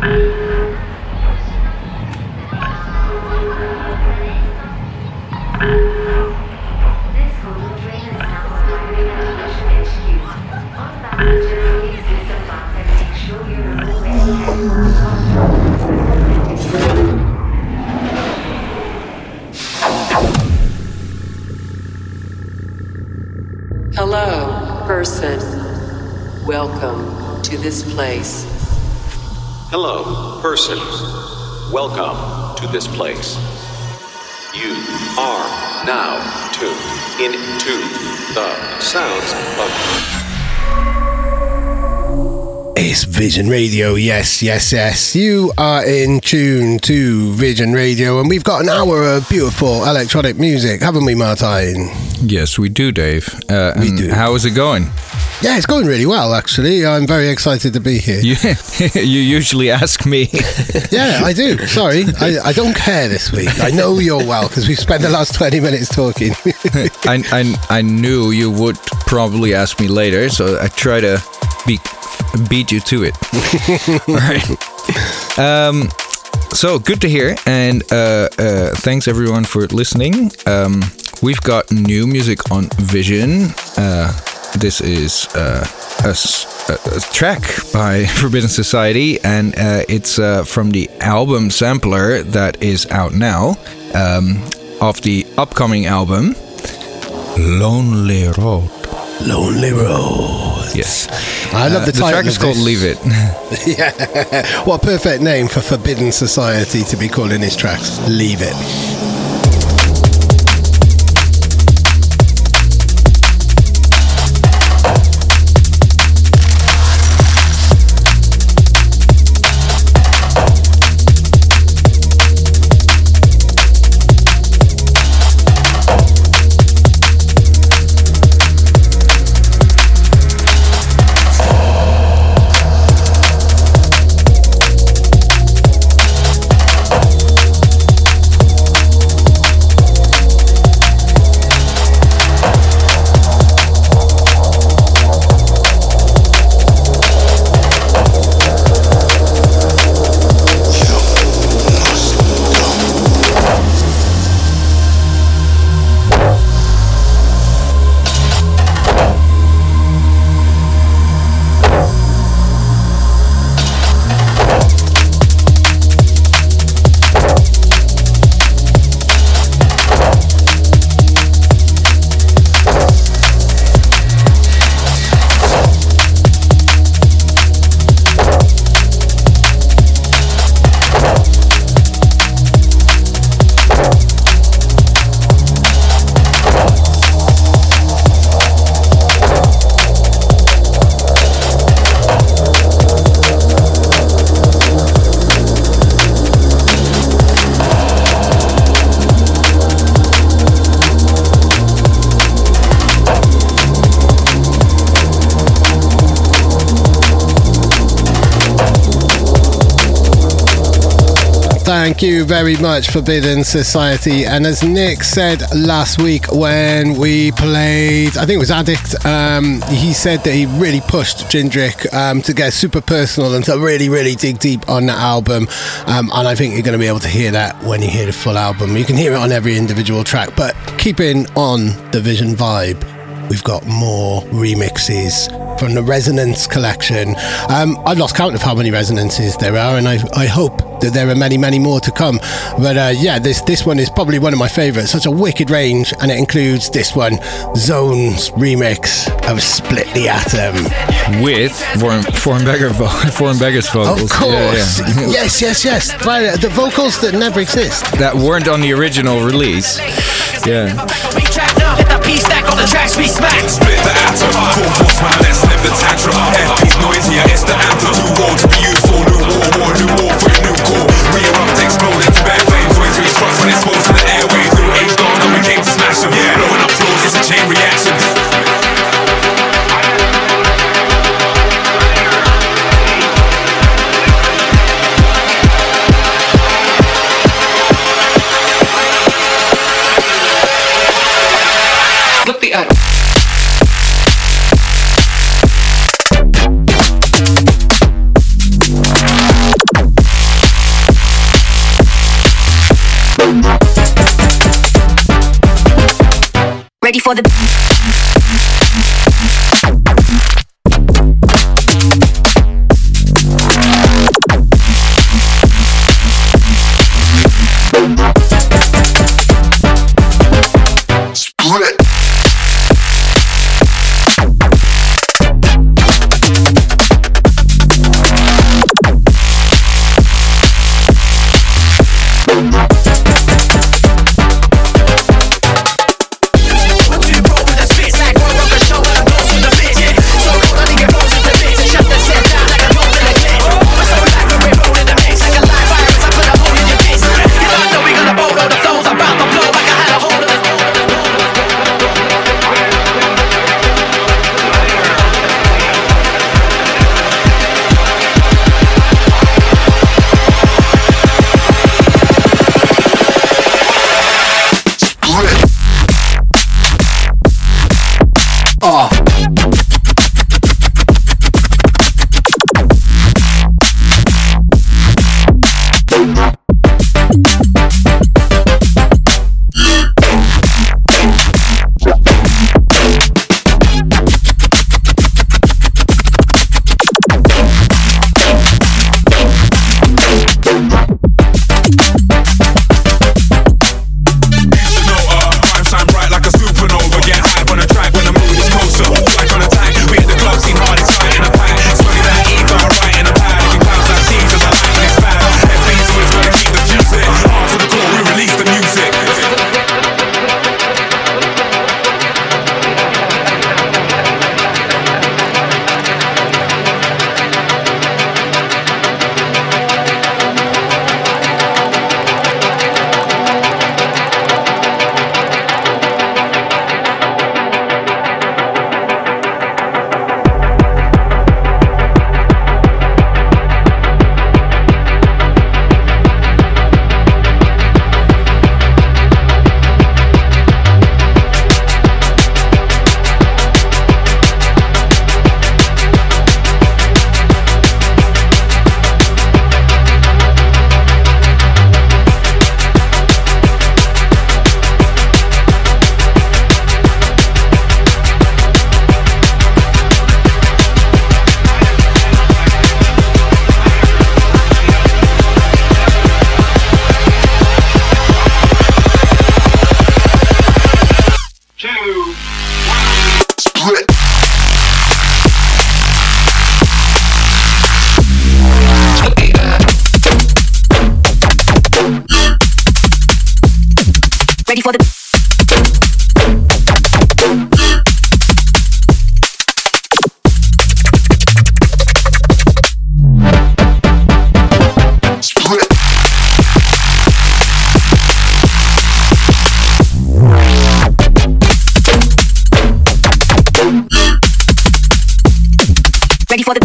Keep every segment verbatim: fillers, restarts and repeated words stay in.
Hello, person. Welcome to this place. Hello, person. Welcome to this place. You are now tuned into the sounds of... It's Vision Radio, yes, yes, yes. You are in tune to Vision Radio, and we've got an hour of beautiful electronic music, haven't we, Martijn? Yes, we do, Dave. Uh, we and do. How is it going? Yeah, it's going really well, actually. I'm very excited to be here. You, you usually ask me. Yeah, I do. Sorry. I, I don't care this week. I know you're well, because we've spent the last twenty minutes talking. I, I, I knew you would probably ask me later, so I try to be... beat you to it. All right. Um, so good to hear, and uh, uh, thanks everyone for listening. Um, we've got new music on Vision. Uh, this is uh, a, a, a track by Forbidden Society, and uh, it's uh, from the album Sampler that is out now, um, of the upcoming album Lonely Road. Lonely Road. Yes. I love the uh, title. The track is called Leave It. Yeah. What a perfect name for Forbidden Society to be calling his tracks. Leave It. Thank you very much, Forbidden Society. And as Nick said last week when we played, I think it was Addict, um, he said that he really pushed Jindrik um, to get super personal and to really, really dig deep on that album. Um, and I think you're going to be able to hear that when you hear the full album. You can hear it on every individual track, but keeping on the Vision vibe, we've got more remixes from the Resonance collection. Um, I've lost count of how many resonances there are, and I, I hope that there are many, many more to come. But uh, yeah, this this one is probably one of my favourites. Such a wicked range, and it includes this one, Zone's remix of Split the Atom. With Foreign, foreign, Beggar vo- foreign Beggar's vocals. Of course. Yeah, yeah. Yes, yes, yes. Right, the vocals that never exist. That weren't on the original release. Yeah. Let that piece stack on the tracks we smack. Split the atom, full force man, let's live the tantrum. F P's noisier, it's the anthem. New war to be used for, new war, war, new war for a new core. Re-erupt, explode into bare flames. Always reach fronts when it's exposed to the airwaves. New age gone, and we came to smash them. Yeah, blowing up floors, it's a chain reaction. Flip the atom. for the Split. ready for the ready for the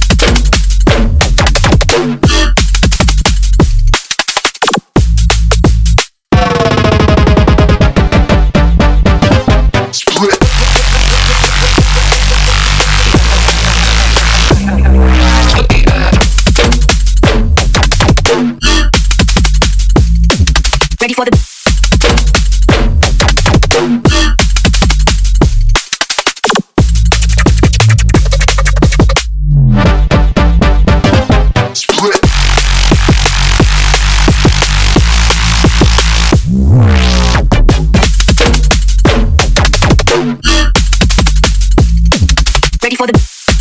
ready for the ready for the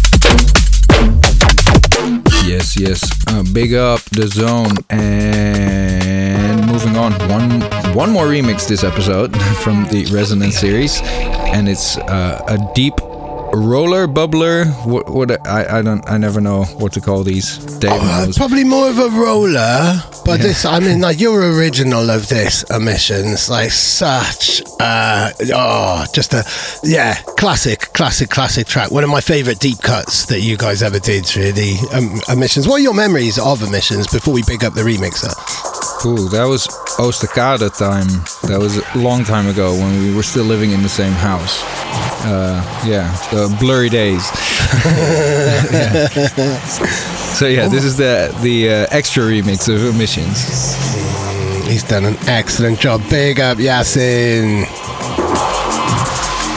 Yes, yes. Uh, big up the zone. And moving on, one one more remix this episode from the Resonance series, and it's uh, a deep roller bubbler. What, what I I don't I never know what to call these. Dave Uh, knows. probably more of a roller, but Yeah. this, I mean, like your original of this Emissions, like such, uh, oh, just a, yeah, classic, classic, classic track. One of my favorite deep cuts that you guys ever did through the um, Emissions. What are your memories of Emissions before we pick up the remixer? Cool. That was Oosterkade time. That was a long time ago when we were still living in the same house. Uh, yeah, the blurry days. Yeah. So yeah, this is the the uh, extra remix of Emissions. He's done an excellent job. Big up, Yasin.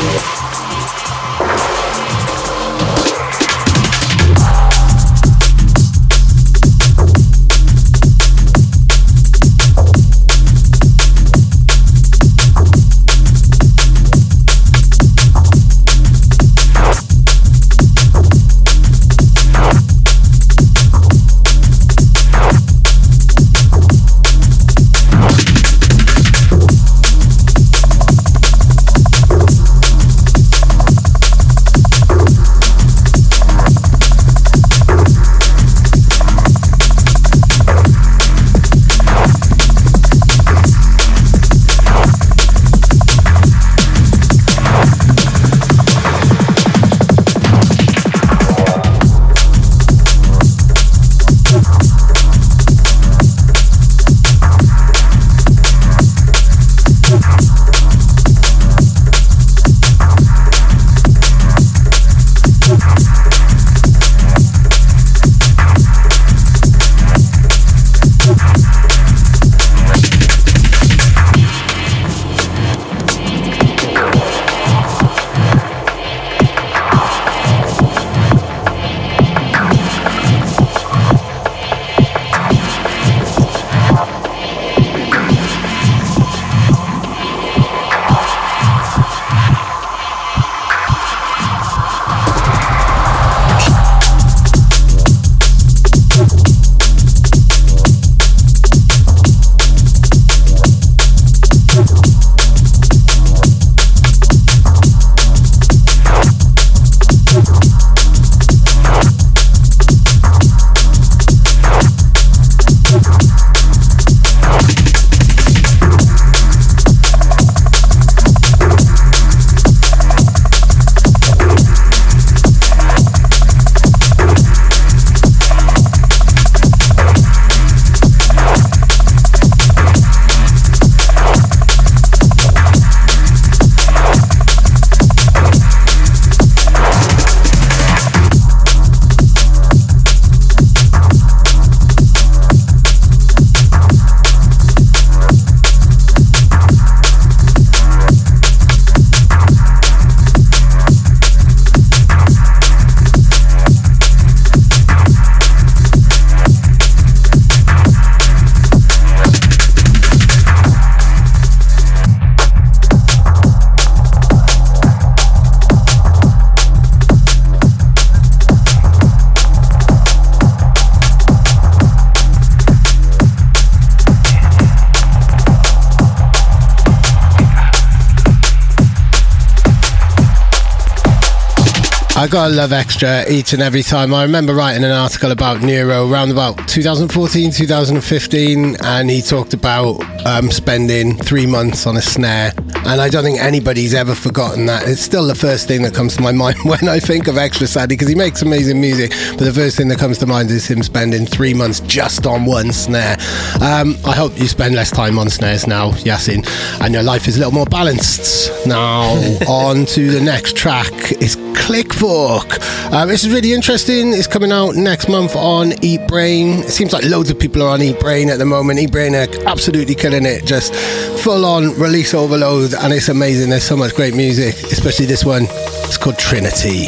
I gotta love Extra each and every time. I remember writing an article about Nero around about twenty fourteen, twenty fifteen, and he talked about um, spending three months on a snare. And I don't think anybody's ever forgotten that. It's still the first thing that comes to my mind when I think of Extra, sadly, because he makes amazing music. But the first thing that comes to mind is him spending three months just on one snare. Um, I hope you spend less time on snares now, Yasin, and your life is a little more balanced. Now, on to the next track. It's Clickfork. Um, this is really interesting. It's coming out next month on Eat Brain. It seems like loads of people are on Eat Brain at the moment. Eat Brain are absolutely killing it. Just full on release overload, and it's amazing. There's so much great music, especially this one. It's called Trinity.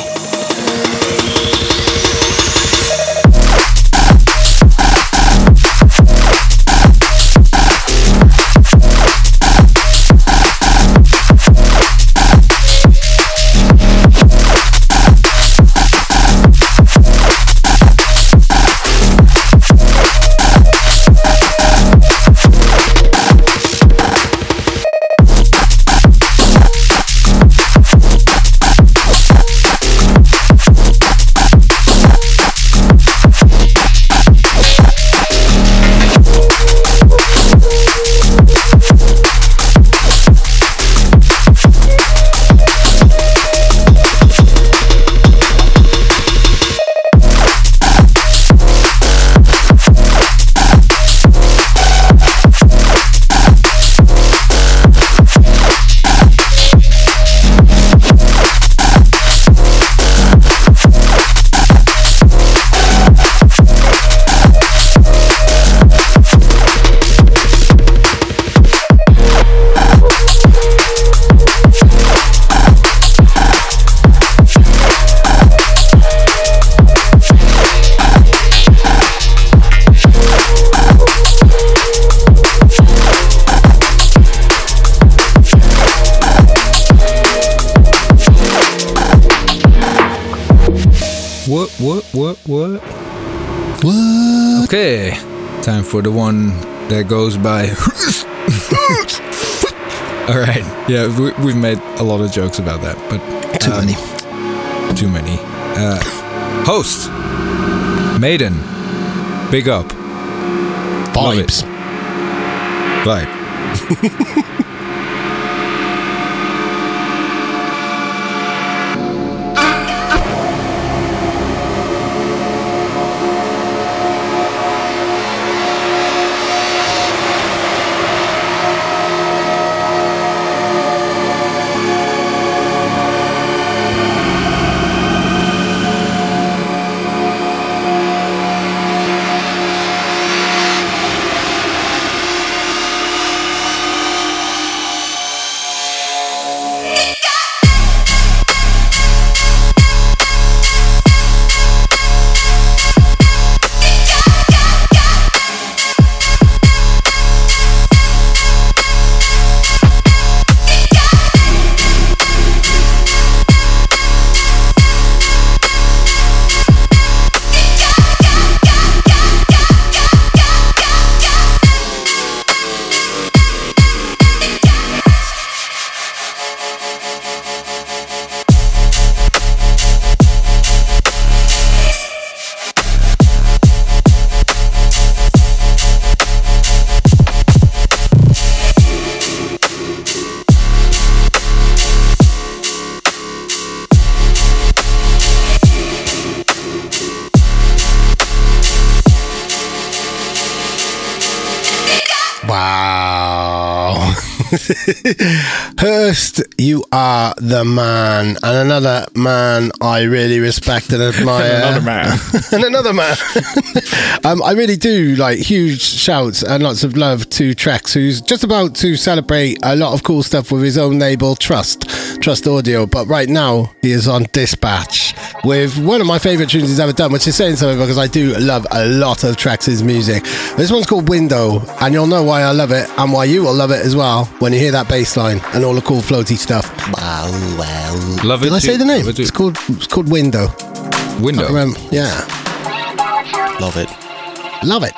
We'll be right back. what, what? What? Okay, time for the one that goes by. All right, yeah, we, we've made a lot of jokes about that, but Too um, many. Too many. Uh, host, Maiden, big up. Love it. Vibes. Vibe. Wow. Hurst, you are the man. And another man I really respect and admire. Another man. and another man. um, I really do like huge shouts and lots of love to Trex, who's just about to celebrate a lot of cool stuff with his own label, Trust, Trust Audio. But right now, he is on Dispatch with one of my favourite tunes he's ever done, which is saying something because I do love a lot of Trex's music. This one's called Window, and you'll know why I love it and why you will love it as well when you hear that bass line and all the cool floaty stuff. Wow, wow. Love it Did I say too. the name? Love it too. It's called, it's called Window. Window. Um, yeah. Love it. Love it.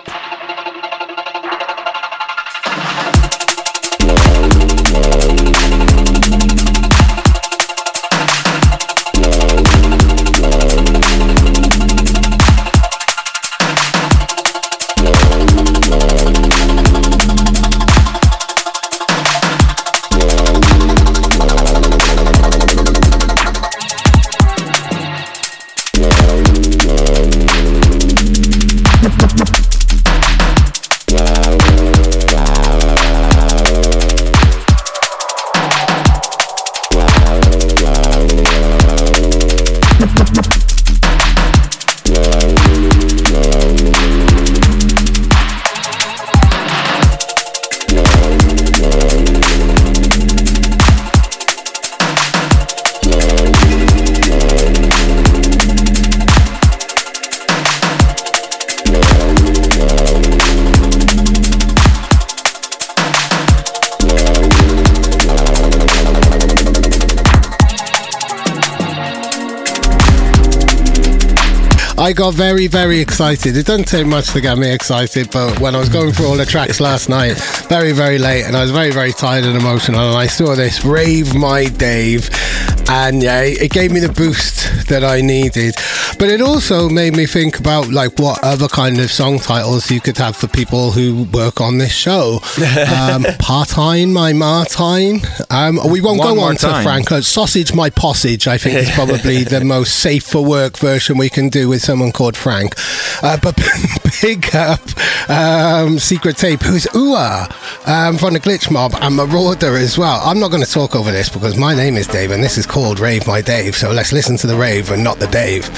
I got very, very excited. It doesn't take much to get me excited, but when I was going through all the tracks last night, very, very late, and I was very, very tired and emotional, and I saw this Rave My Dave, and yeah, it gave me the boost that I needed. But it also made me think about like what other kind of song titles you could have for people who work on this show. Um, Part-time, My Martine. Um, we won't One go more on to time. Frank. Uh, Sausage, My Possage, I think is probably the most safe for work version we can do with someone called Frank. Uh, but big up um, Secret Tape, who's Ua um, from the Glitch Mob, and Marauder as well. I'm not going to talk over this because my name is Dave and this is called Rave My Dave. So let's listen to the rave and not the Dave.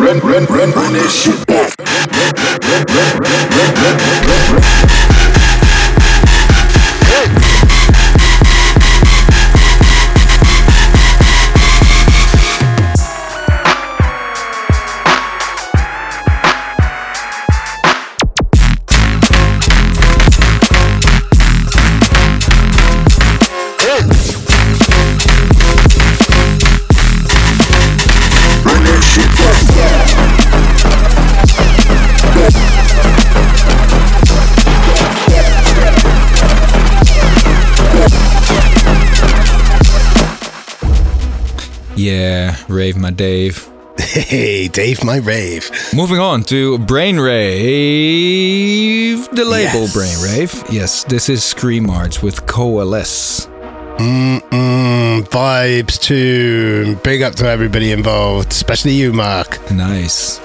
run, run, run, run that shit back. Yeah, rave my Dave. Hey, Dave, my rave. Moving on to Brain Rave, the label Yes. Brain Rave. Yes, this is Scream Arts with Coalesce. Mm-mm, vibes tune. Big up to everybody involved, especially you, Mark. Nice.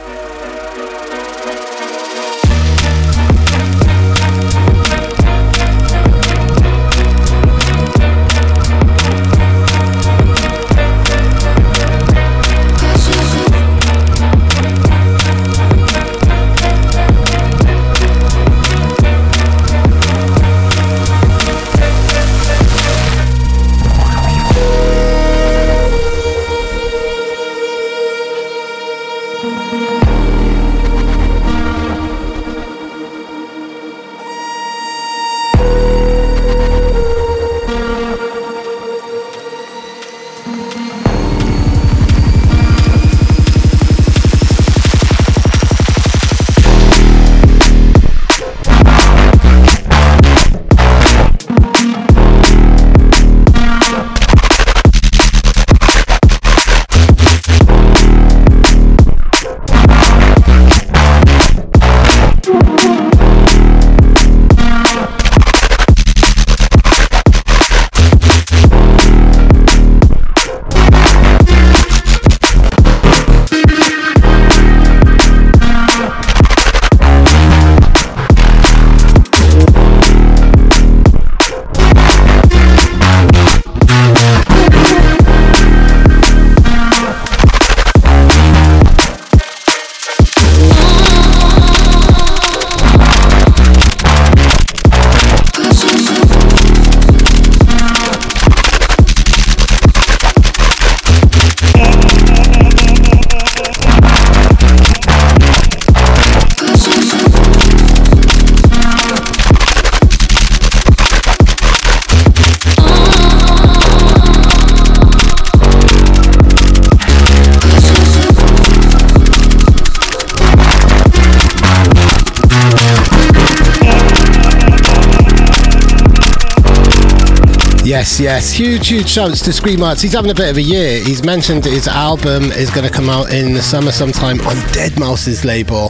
Yes, yes. Huge, huge shouts to Scream Arts. He's having a bit of a year. He's mentioned his album is going to come out in the summer sometime on Dead Mouse's label.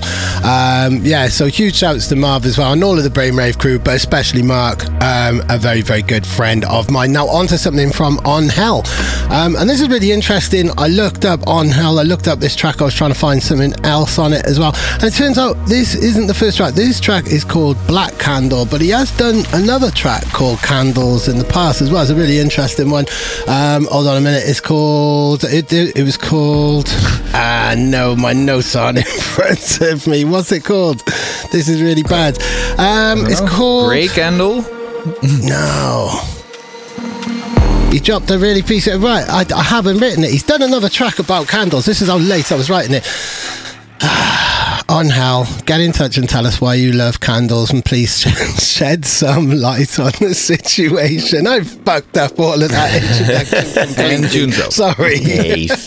Um, yeah, so huge shouts to Marv as well, and all of the Brainwave crew, but especially Mark, um, a very, very good friend of mine. Now, on to something from On Hell. Um, and this is really interesting. I looked up On Hell. I looked up this track. I was trying to find something else on it as well. And it turns out this isn't the first track. This track is called Black Candle, but he has done another track called Candles in the past as well. It's a really interesting one. Um, hold on a minute. It's called, it, it, it was called, ah, no, my notes aren't in front of me. What's it called? This is really bad. Um, it's called... Grey Candle? No. He dropped a really piece of... Right, I, I haven't written it. He's done another track about candles. This is how late I was writing it. On Hell, get in touch and tell us why you love candles, and please shed some light on the situation. I fucked up all of that introduction And Junzo. Sorry. Dave.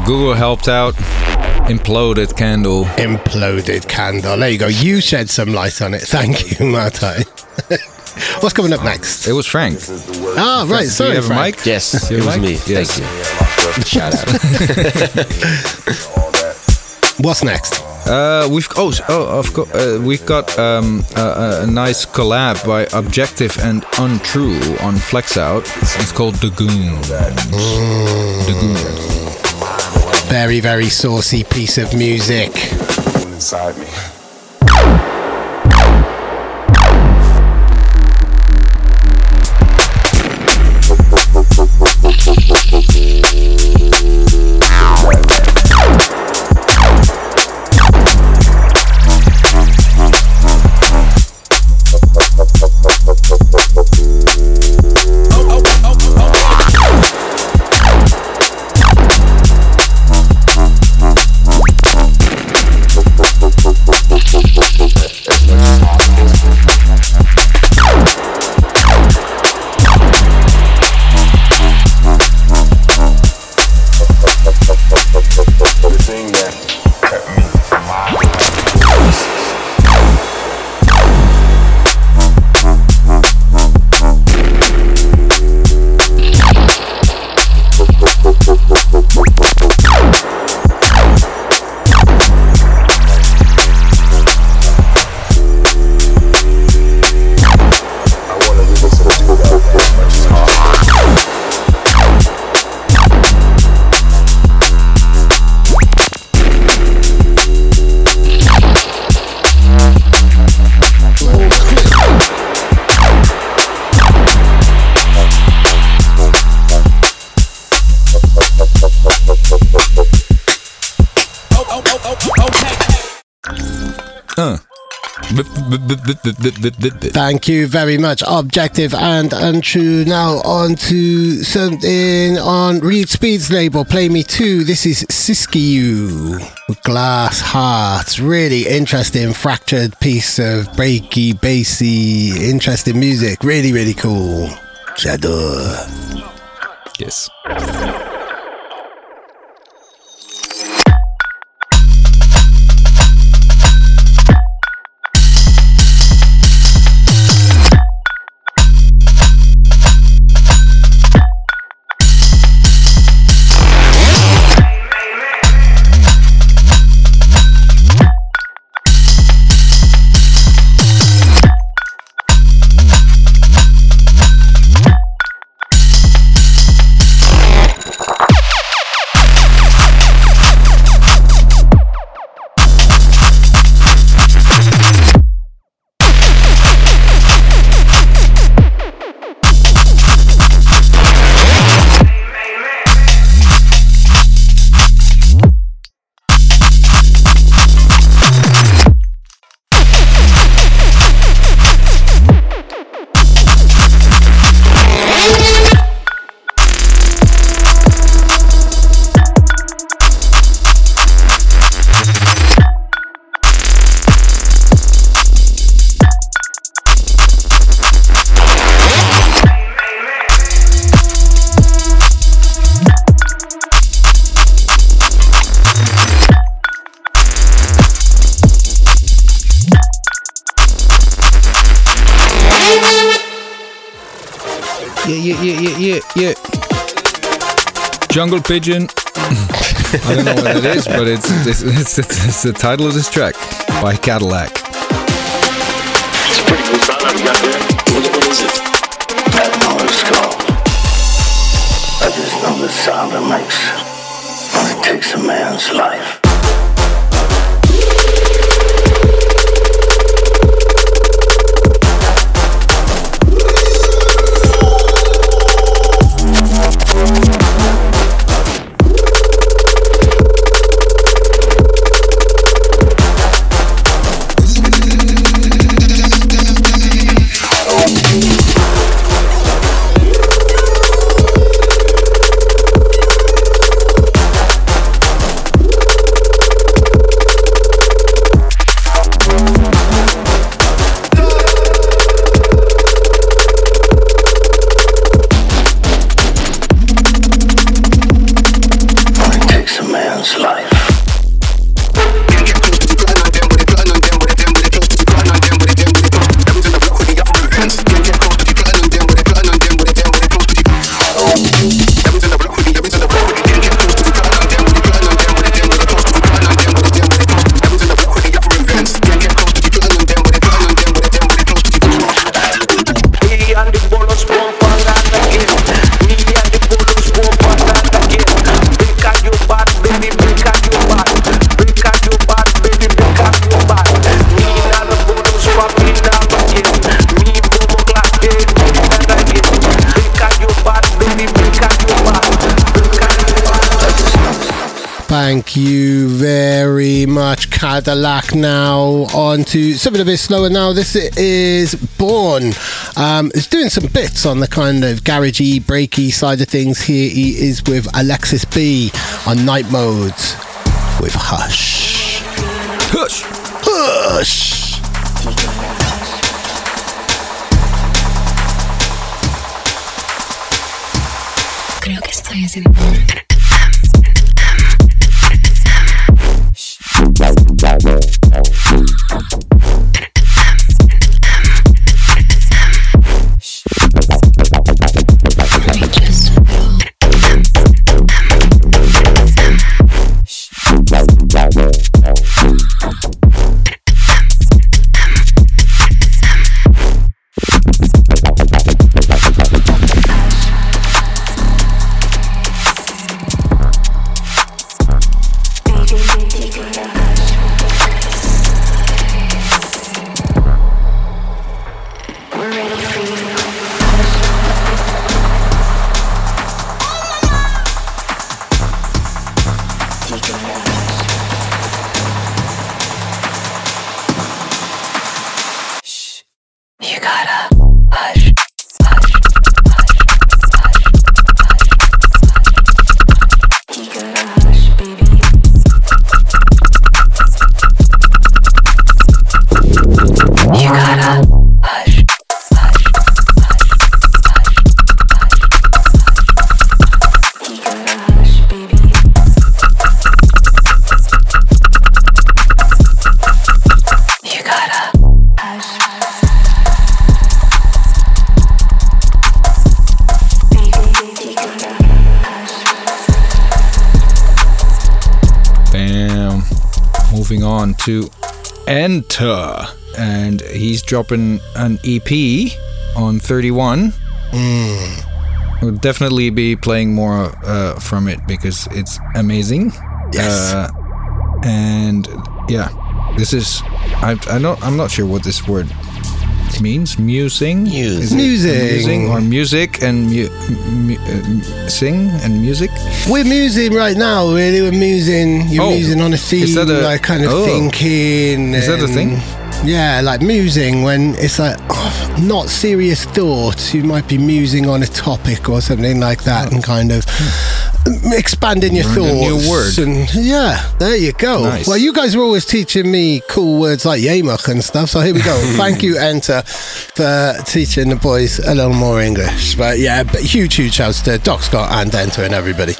Google helped out. Imploded Candle. Imploded Candle. There you go. You shed some light on it. Thank you, Martai. What's coming up next? It was Frank. Ah, right. Do Sorry, you have a Frank. mic? Yes, You it have was a me. mic? Yes. Thank you. Shout out. What's next? Uh, we've oh, oh of course uh, we've got um, a, a nice collab by Objective and Untrue on Flex Out. It's called The Goons. Mm. The Goons. Very, very saucy piece of music. Inside me. Thank you very much, Objective and Untrue. Now on to something on Reed Speed's label, Play Me Too. This is Siskiyou with Glass Hearts. Really interesting, fractured piece of breaky, bassy, interesting music. Really, really cool. J'adore. Yes. Yeah, yeah, yeah, yeah, yeah, yeah. Jungle Pigeon. I don't know what it is, but it's it's, it's it's it's the title of this track by Cadillac. It's a pretty cool sound I've got there. What, what is it? I don't know what it's called. I just know the sound it makes when it takes a man's life. Thank you very much, Cadillac. Now on to something a bit slower now. This is Born. Um, it's doing some bits on the kind of garagey, breaky side of things. Here he is with Alexis B on Night Modes with Hush. Hush. Hush. Creo que estoy haciendo. To Enter, and he's dropping an E P on thirty-one. Mm. We'll definitely be playing more uh, from it because it's amazing. Yes. Uh, and yeah, this is I I don't I'm not sure what this word means. Musing, Musing, musing, or music and mu- mu- uh, sing and music. We're musing right now. Really, we're musing. You're Oh, musing on a theme, is that a- like kind of oh. thinking. Is that a and- thing? Yeah, like musing when it's like oh, not serious thoughts. You might be musing on a topic or something like that, and kind of expanding your Learned a thoughts. new word. And yeah, there you go. Nice. Well, you guys are always teaching me cool words like yamuk and stuff. So here we go. Thank you, Enter, for teaching the boys a little more English. But yeah, but huge, huge shouts to Doc Scott and Enter and everybody.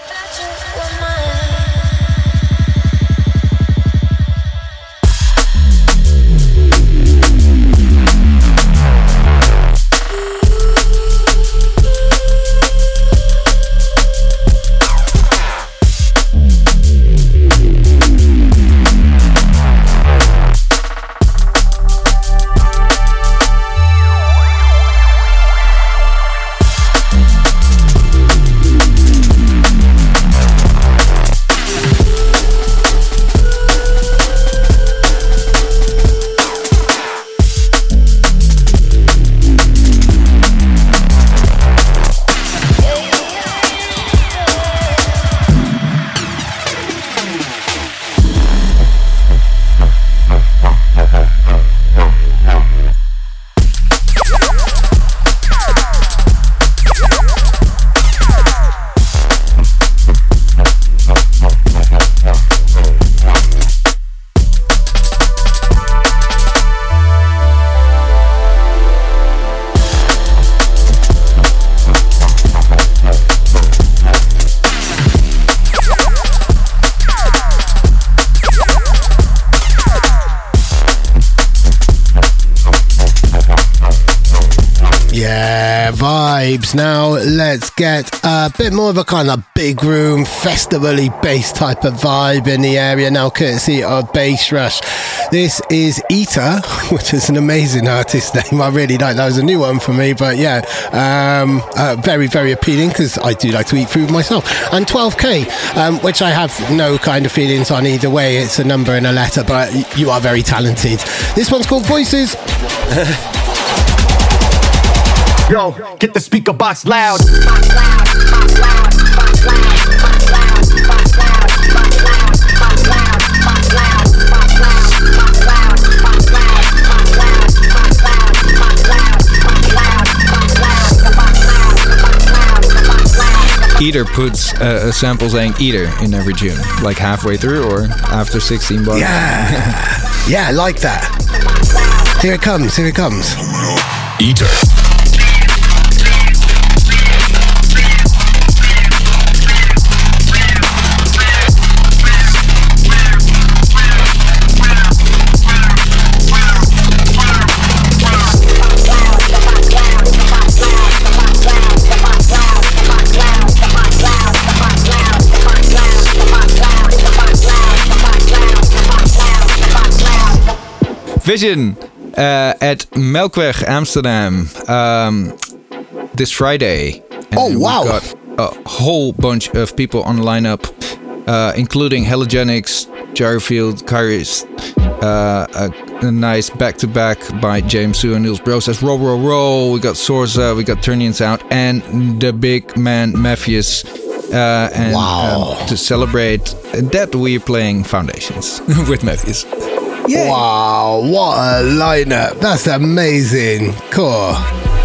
Yeah, vibes. Now let's get a bit more of a kind of big room, festival-y bass type of vibe in the area now, courtesy of Bass Rush. This is Eater, which is an amazing artist name. I really like that. Was a new one for me, but yeah, um, uh, very, very appealing because I do like to eat food myself. And twelve K, um, which I have no kind of feelings on either way. It's a number and a letter, but you are very talented. This one's called Voices. Yo, get the speaker box loud. Box loud, box loud, box loud, box loud, box loud, box loud. Eater puts uh, a sample saying Eater in every tune, like halfway through or after sixteen bars. Yeah, yeah, I like that. Here it comes, here it comes. Eater. Vision uh, at Melkweg Amsterdam um, this Friday. And oh wow! We've got a whole bunch of people on the lineup, uh, including Halogenics, Jarfield, Kairos, uh, a, a nice back-to-back by James Su and Niels Broses. Roll, roll, roll. We got Sorza, we got Turnian Sound, and the big man Mephius. Uh, and wow! Um, to celebrate that, we're playing Foundations with Mephius. Yeah. Wow, what a lineup. That's amazing. Cool.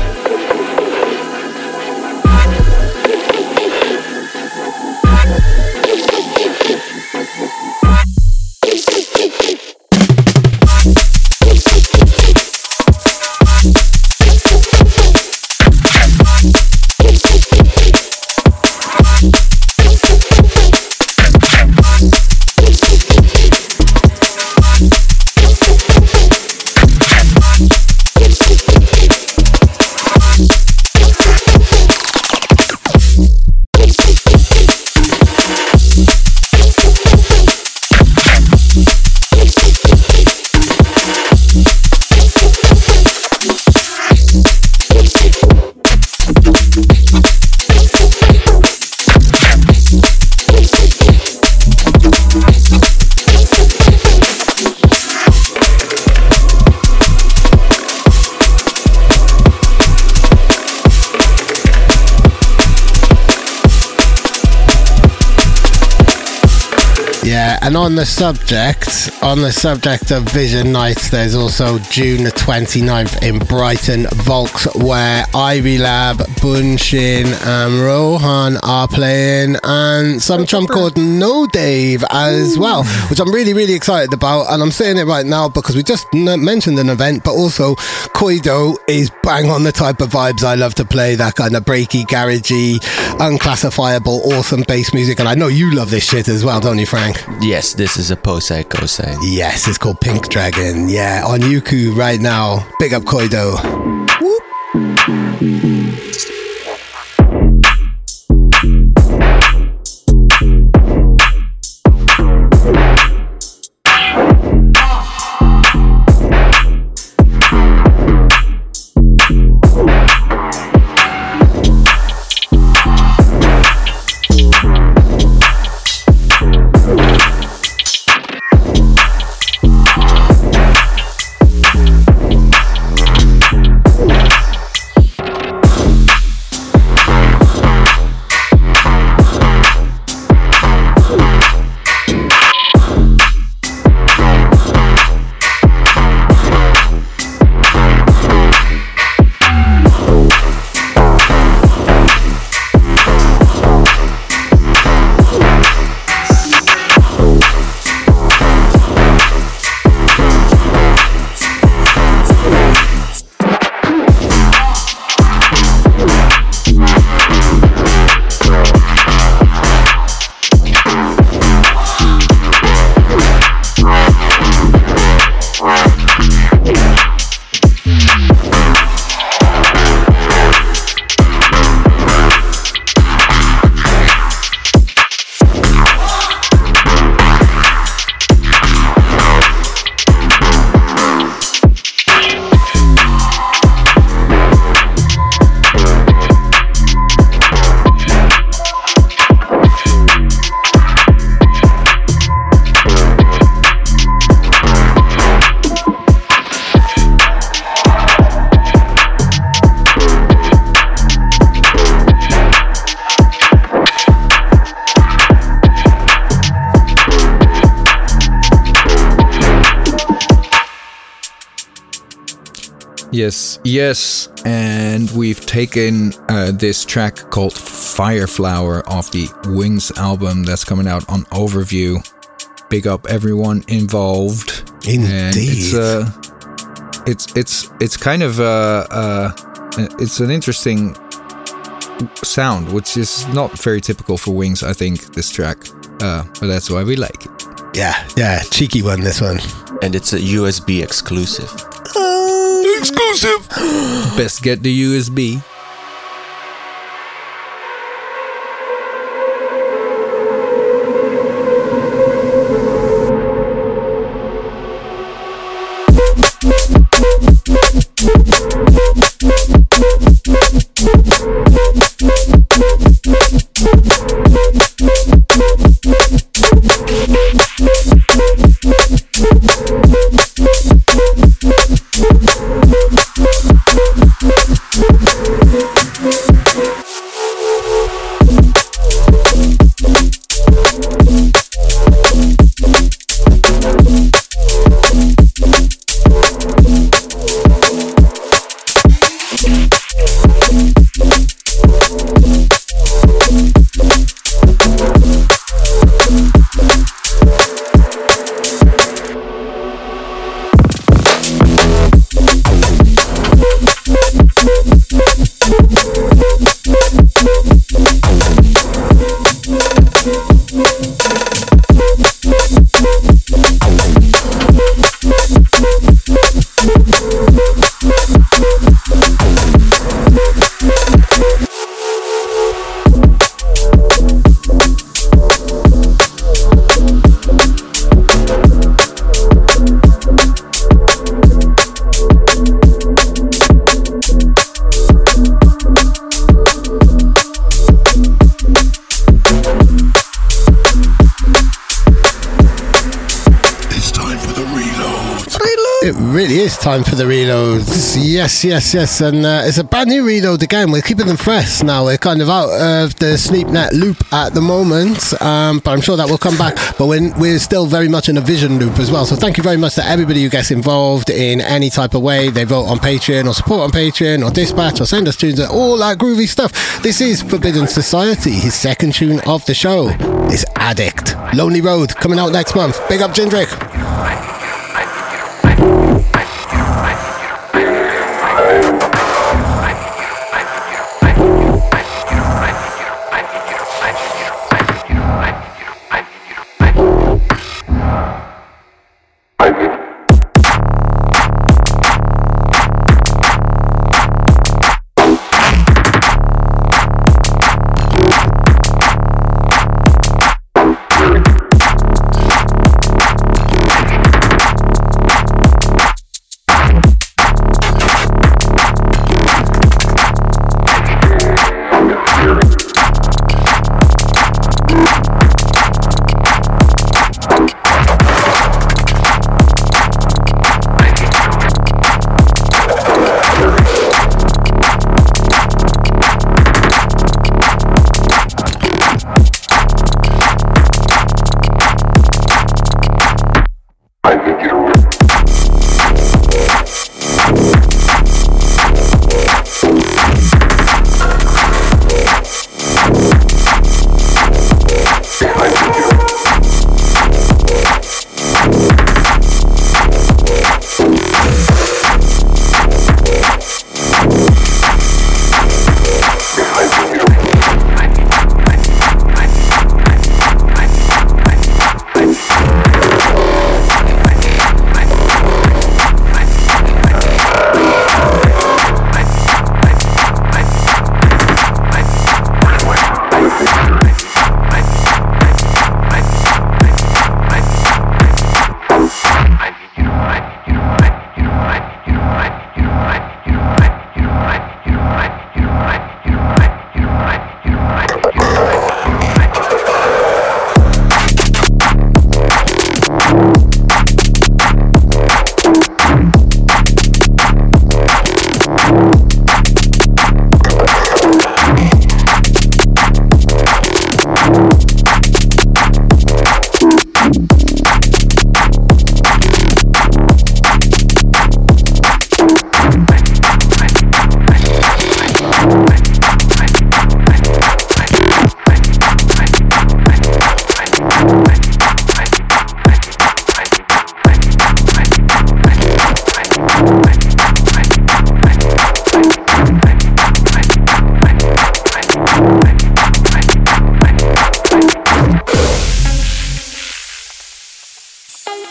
And on the subject, on the subject of Vision Nights, there's also June the twenty-ninth in Brighton, Volks, where Ivy Lab, Bunshin and Rohan are playing, and some chump called No Dave as well, which I'm really, really excited about. And I'm saying it right now because we just n- mentioned an event, but also Koido is bang on the type of vibes I love to play, that kind of breaky, garagey, unclassifiable, awesome bass music. And I know you love this shit as well, don't you, Frank? Yes, this is a Posei Kosei. Yes, it's called Pink Dragon. Yeah, on Yuku right now. Big up Koido. Whoop. Yes, yes, and we've taken uh, this track called Fire Flower off the Wings album that's coming out on Overview. Big up everyone involved. Indeed. And it's uh, it's it's it's kind of uh, uh, it's an interesting sound, which is not very typical for Wings, I think, this track. Uh, but that's why we like it. Yeah, yeah, cheeky one, this one. And it's a U S B exclusive. Uh, exclusive! Best get the U S B. Time for the reloads. Yes, yes, yes. And uh, it's a brand new reload again. We're keeping them fresh now. We're kind of out of the SleepNet loop at the moment, um, but I'm sure that will come back. But we're, we're still very much in a vision loop as well. So thank you very much to everybody who gets involved in any type of way. They vote on Patreon or support on Patreon or dispatch or send us tunes, all that groovy stuff. This is Forbidden Society. His second tune of the show is Addict. Lonely Road coming out next month. Big up Jindrik.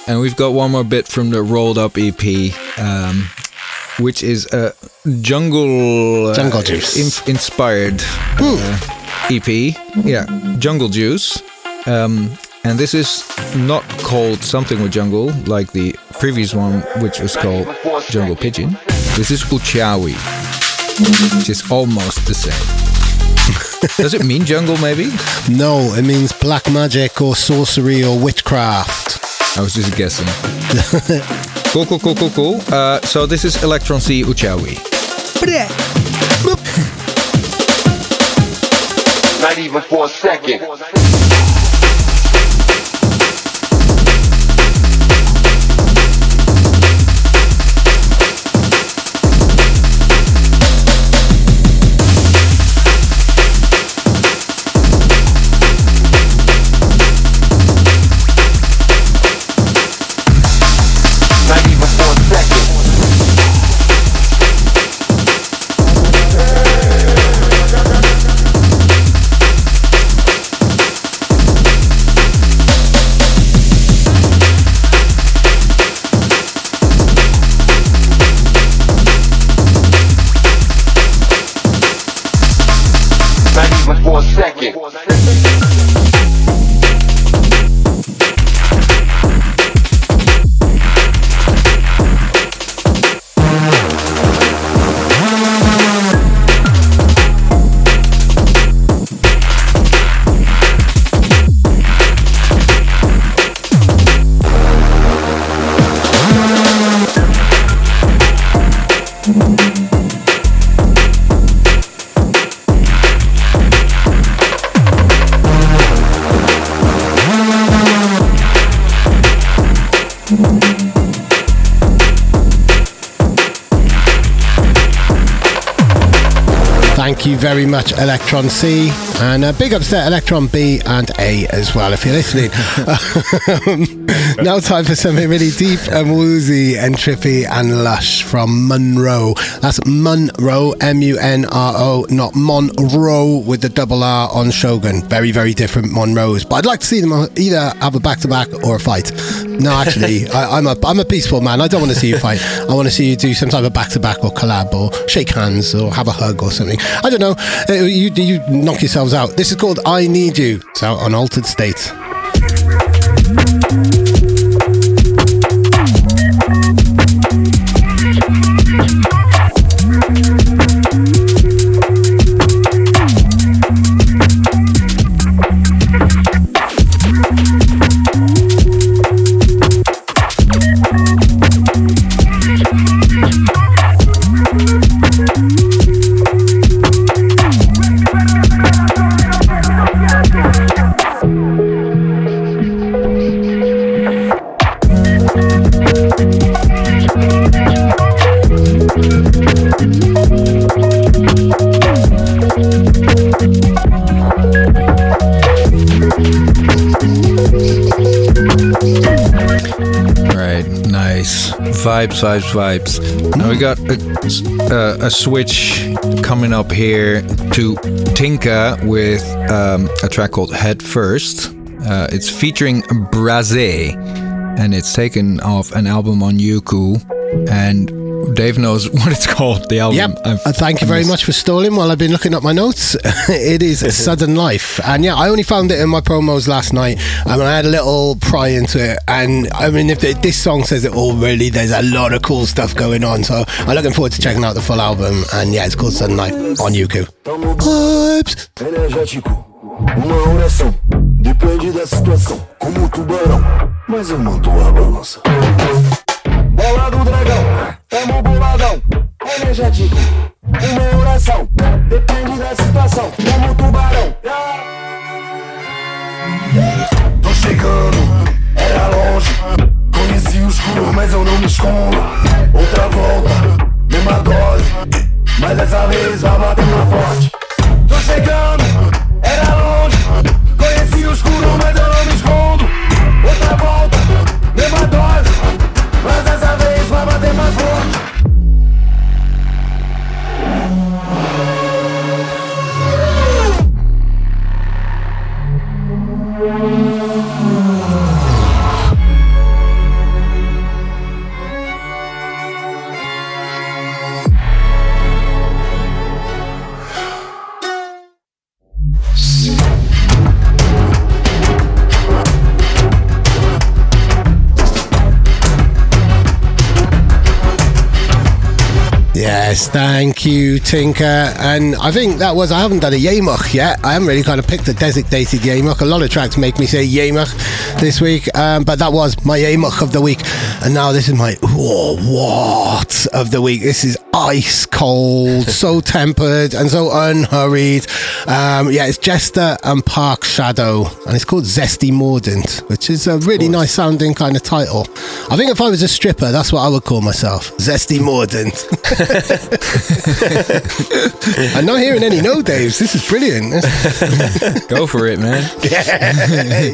and we've got one more bit from the Rolled Up E P, um, which is a jungle, uh, jungle juice in- inspired uh, E P. Yeah, Jungle Juice. Um, and this is not called something with jungle like the previous one, which was called Jungle Pigeon. This is Uchawi, which is almost the same. Does it mean jungle, maybe? No, it means black magic or sorcery or witchcraft. I was just guessing. Cool, cool, cool, cool, cool. Uh, so this is Electron C Uchawi. Not even for a second. For a second. Thank you very much, Electron C, and uh, big ups to Electron B and A as well, if you're listening. um, now time for something really deep and woozy and trippy and lush from Monroe. That's Monroe, M U N R O, not Monroe with the double R on Shogun. Very, very different Monroes, but I'd like to see them either have a back-to-back or a fight. No, actually, I, I'm a I'm a peaceful man. I don't want to see you fight. I want to see you do some type of back-to-back or collab or shake hands or have a hug or something. I don't know. Uh, you you knock yourselves out. This is called I Need You. It's out on Altered State. Vibes, vibes, vibes. Now we got a, uh, a switch coming up here to Tinka with um, a track called Head First. Uh, it's featuring Brazé, and it's taken off an album on Yuku. And Dave knows what it's called, the album. Yep. Uh, thank you very much for stalling while I've been looking at my notes. It is Sudden Life. And yeah, I only found it in my promos last night. I mean, I had a little pry into it. And I mean, if this song says it all, really, there's a lot of cool stuff going on. So I'm looking forward to checking out the full album. And yeah, it's called Sudden Life on Yuku. Vibes. Energético, uma oração. Depende da situação, como um tubarão. Mas eu manto a balança. Bola do dragão, tamo boladão. Energético, uma oração. Depende da situação, como um tubarão. Tô chegando, era longe. Conheci o escuro, mas eu não me escondo. Outra volta, mesma dose. Mas dessa vez vai bater mais forte. Tô chegando, era longe. Conheci o escuro, mas eu não me escondo. Outra volta, mesma dose. Mas dessa vez vai bater mais forte. Yes, thank you, Tinker. And I think that was, I haven't done a Yamach yet. I haven't really kind of picked a designated Yamach. A lot of tracks make me say Yamach this week, um, but that was my Yamach of the week. And now this is my whoa, what of the week. This is ice cold, so tempered and so unhurried. Um, yeah, it's Jester and Park Shadow, and it's called Zesty Mordant, which is a really nice sounding kind of title. I think if I was a stripper, that's what I would call myself, Zesty Mordant. I'm not hearing any no Daves. This is brilliant. Go for it, man. Yeah.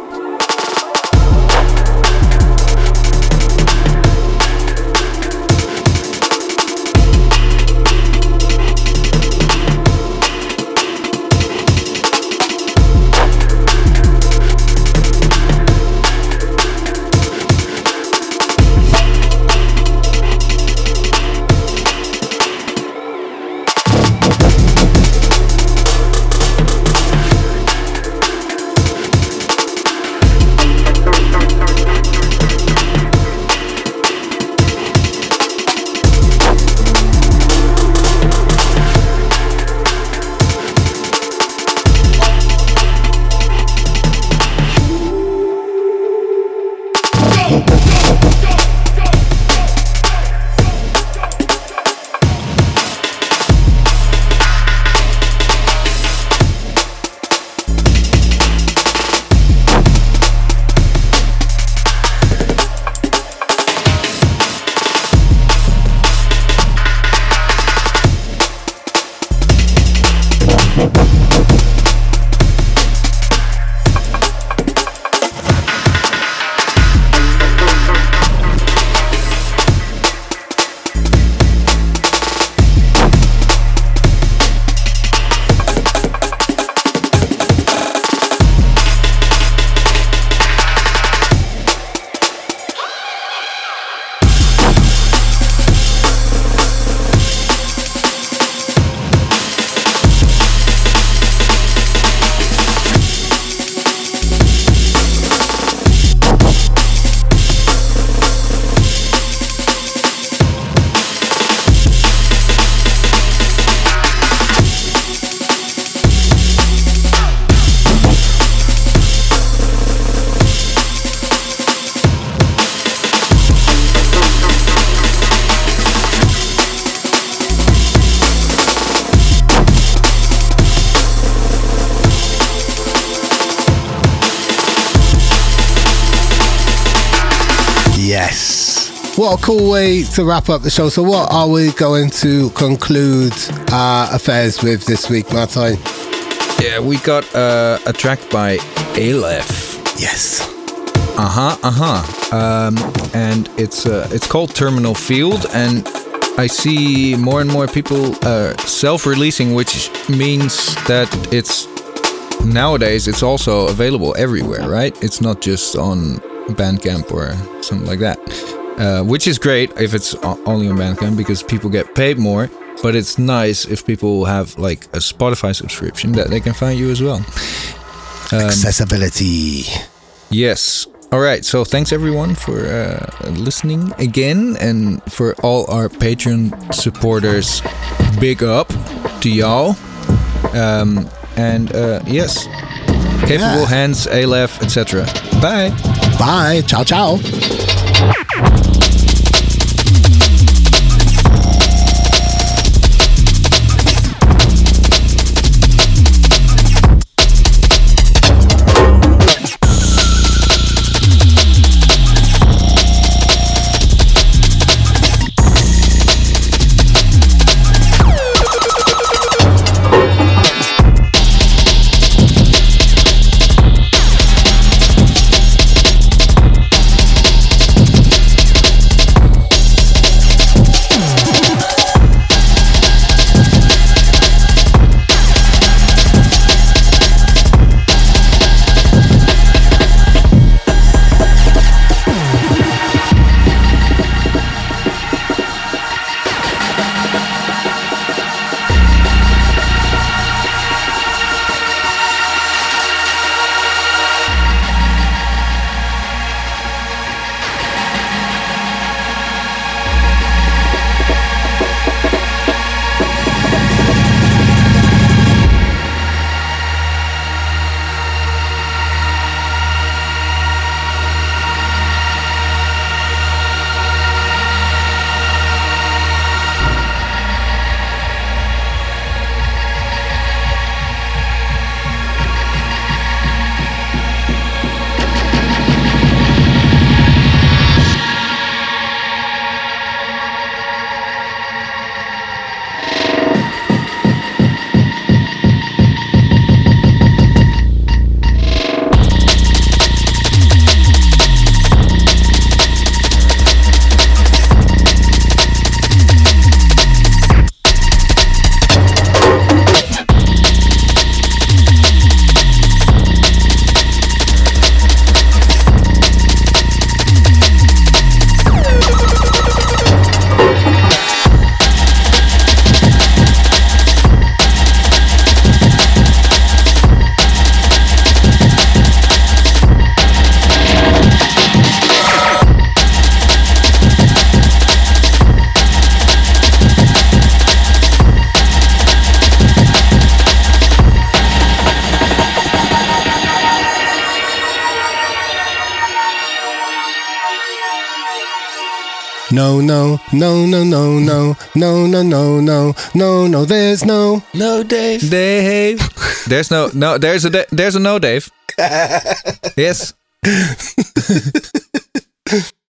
What a cool way to wrap up the show. So what are we going to conclude our affairs with this week, Martijn? Yeah, we got uh, a track by Aleph. Yes. Uh-huh, uh-huh. Um, and it's uh, it's called Terminal Field, and I see more and more people uh, self-releasing, which means that it's nowadays it's also available everywhere, right? It's not just on Bandcamp or something like that. Uh, which is great if it's only on Bandcamp because people get paid more, but it's nice if people have like a Spotify subscription that they can find you as well. Um, Accessibility. Yes. All right. So thanks everyone for uh, listening again, and for all our Patreon supporters, big up to y'all. Um, and uh, yes, capable yeah. hands, Aleph, et cetera. Bye. Bye. Ciao, ciao. No, no, no, no, no, no, no, no, no, no, no, no, there's no. No, Dave. Dave. There's no, no, there's a, there's a no, Dave. Yes.